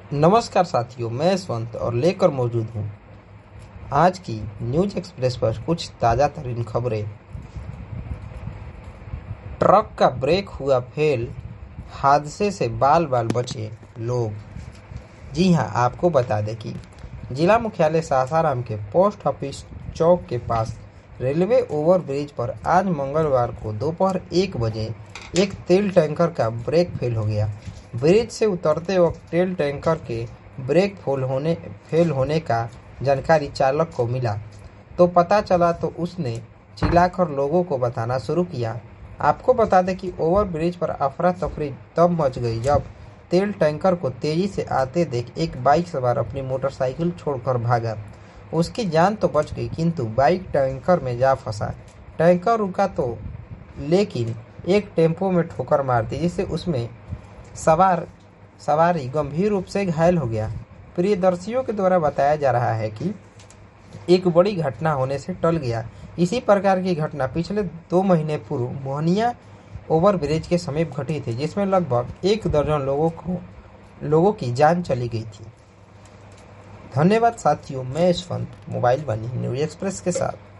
नमस्कार साथियों, मैं यशवंत और लेकर मौजूद हूँ आज की न्यूज एक्सप्रेस पर कुछ ताज़ा तरीन खबरें। ट्रक का ब्रेक हुआ फेल, हादसे से बाल बाल बचे लोग। जी हां, आपको बता दें कि जिला मुख्यालय सासाराम के पोस्ट ऑफिस चौक के पास रेलवे ओवरब्रिज पर आज मंगलवार को दोपहर 1 बजे एक तेल टैंकर का ब्रेक फेल हो गया। ब्रिज से उतरते वक्त तेल टैंकर के ब्रेक फेल होने का जानकारी चालक को मिला तो पता चला तो उसने चिल्लाकर लोगों को बताना शुरू किया। आपको बता दें कि ओवरब्रिज पर अफरा तफरी तब मच गई जब तेल टैंकर को तेजी से आते देख एक बाइक सवार अपनी मोटरसाइकिल छोड़कर भागा। उसकी जान तो बच गई, किंतु बाइक टैंकर में जा फंसा। टैंकर रुका तो लेकिन एक टेम्पो में ठोकर मार दी, जिससे उसमें सवारी गंभीर रूप से घायल हो गया। प्रियदर्शियों के द्वारा बताया जा रहा है कि एक बड़ी घटना होने से टल गया। इसी प्रकार की घटना पिछले 2 महीने पूर्व मोहनिया ओवरब्रिज के समीप घटी थी, जिसमें लगभग 1 दर्जन लोगों की जान चली गई थी। धन्यवाद साथियों, मैं यशवंत मोबाइल बनी न्यूज एक्सप्रेस के साथ।